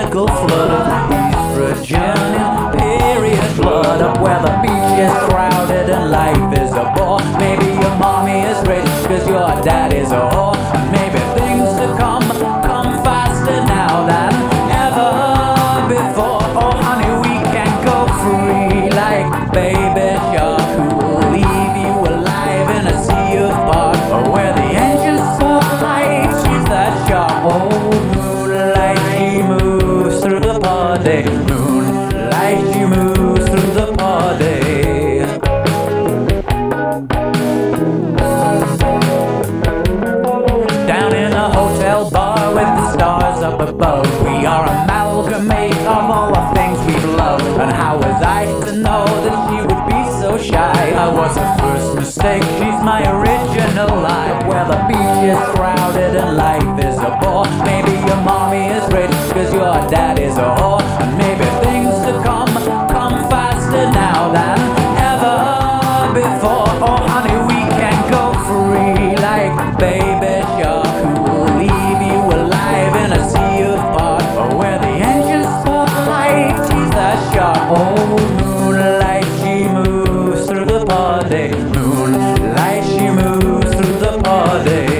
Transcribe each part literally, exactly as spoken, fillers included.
tropical flood of estrogen, period blood up where the beach is crowded and life is a bore. Maybe your mommy is rich cause your dad is a whore. Maybe things to come, come faster now than ever before. Oh honey, we can go free like baby shark who will leave you alive in a sea of bark. Or where the engines of light, she's that shark. Oh moonlight, she moves through the party. Moonlight, she moves through the party. Down in a hotel bar with the stars up above, we are amalgamate of all the things we've loved. And how was I to know that she would be so shy? I was her first mistake, she's my original life. Where the beach is crowded and life is a bore. Maybe your mommy is rich cause your dad is a whore. And maybe things to come, come faster now than ever before. Oh honey, we can go free like baby shark who will leave you alive in a sea of bark. Or where the engines of light, she's that shark. Oh moonlight, she moves through the party. Moonlight, she moves through the party.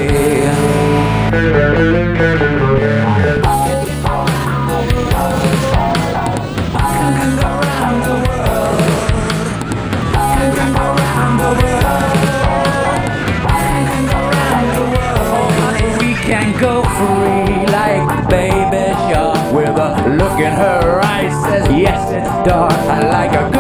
Can go free like baby shark with a look in her eyes says yes, it's dark. I like a good